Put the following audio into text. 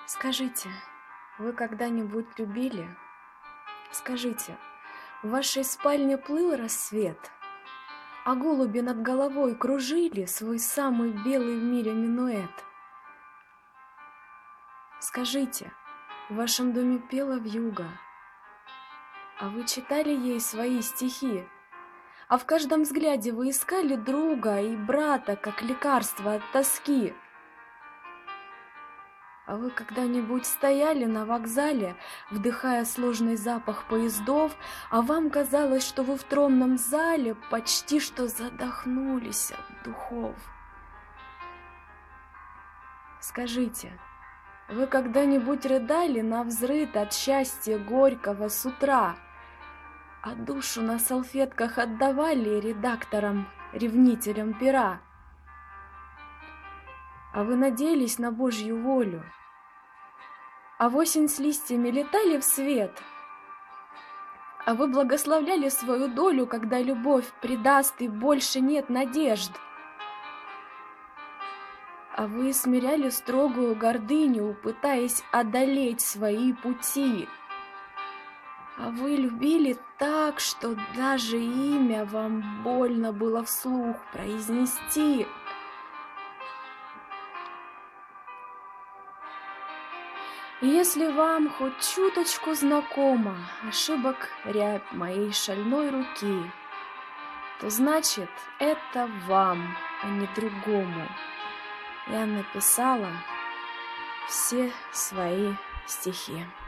Скажите, вы когда-нибудь любили? Скажите, в вашей спальне плыл рассвет, а голуби над головой кружили свой самый белый в мире минуэт? Скажите, в вашем доме пела вьюга, а вы читали ей свои стихи? А в каждом взгляде вы искали друга и брата, как лекарство от тоски? А вы когда-нибудь стояли на вокзале, вдыхая сложный запах поездов, а вам казалось, что вы в тронном зале почти что задохнулись от духов? Скажите, вы когда-нибудь рыдали навзрыд от счастья горького с утра, а душу на салфетках отдавали редакторам, ревнителям пера? А вы надеялись на Божью волю, а в осень с листьями летали в свет? А вы благословляли свою долю, когда любовь предаст и больше нет надежд? А вы смиряли строгую гордыню, пытаясь одолеть свои пути? А вы любили так, что даже имя вам больно было вслух произнести? И если вам хоть чуточку знакома ошибок рябь моей шальной руки, то значит, это вам, а не другому я написала все свои стихи.